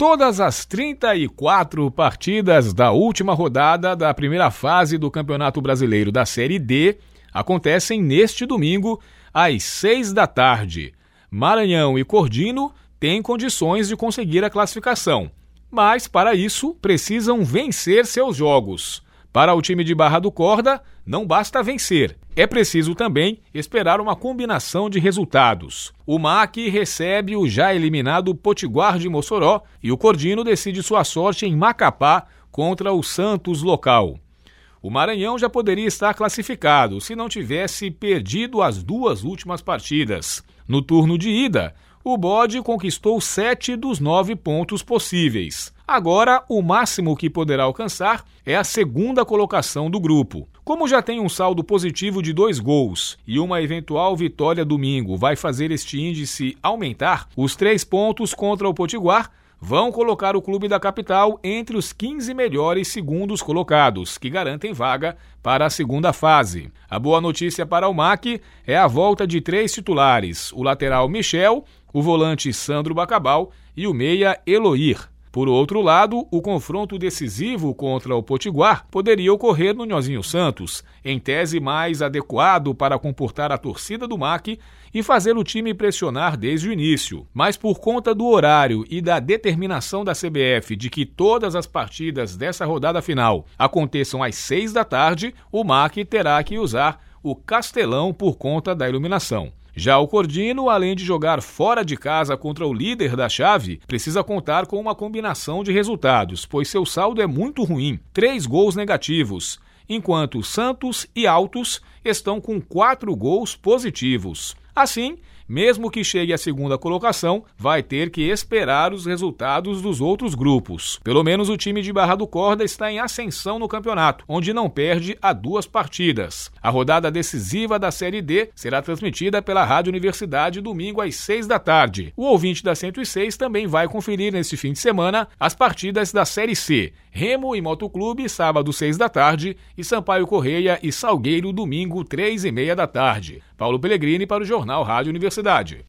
Todas as 34 partidas da última rodada da primeira fase do Campeonato Brasileiro da Série D acontecem neste domingo, às 6 da tarde. Maranhão e Cordino têm condições de conseguir a classificação, mas para isso precisam vencer seus jogos. Para o time de Barra do Corda, não basta vencer, é preciso também esperar uma combinação de resultados. O MAC recebe o já eliminado Potiguar de Mossoró e o Cordino decide sua sorte em Macapá contra o Santos local. O Maranhão já poderia estar classificado se não tivesse perdido as duas últimas partidas. No turno de ida, o Bode conquistou 7 dos 9 pontos possíveis. Agora, o máximo que poderá alcançar é a segunda colocação do grupo. Como já tem um saldo positivo de 2 gols e uma eventual vitória domingo vai fazer este índice aumentar, os 3 pontos contra o Potiguar vão colocar o clube da capital entre os 15 melhores segundos colocados, que garantem vaga para a segunda fase. A boa notícia para o MAC é a volta de 3 titulares, o lateral Michel, o volante Sandro Bacabal e o meia Eloir. Por outro lado, o confronto decisivo contra o Potiguar poderia ocorrer no Nhozinho Santos, em tese mais adequado para comportar a torcida do MAC e fazer o time pressionar desde o início. Mas por conta do horário e da determinação da CBF de que todas as partidas dessa rodada final aconteçam às 6 da tarde, o MAC terá que usar o Castelão por conta da iluminação. Já o Cordino, além de jogar fora de casa contra o líder da chave, precisa contar com uma combinação de resultados, pois seu saldo é muito ruim, 3 gols negativos, enquanto Santos e Altos estão com 4 gols positivos. Assim, mesmo que chegue à segunda colocação, vai ter que esperar os resultados dos outros grupos. Pelo menos o time de Barra do Corda está em ascensão no campeonato, onde não perde há 2 partidas. A rodada decisiva da Série D será transmitida pela Rádio Universidade domingo às 6 da tarde. O ouvinte da 106 também vai conferir neste fim de semana as partidas da Série C. Remo e Motoclube, sábado 6 da tarde, e Sampaio Correia e Salgueiro, domingo 3:30 da tarde. Paulo Pellegrini para o Jornal Rádio Universidade.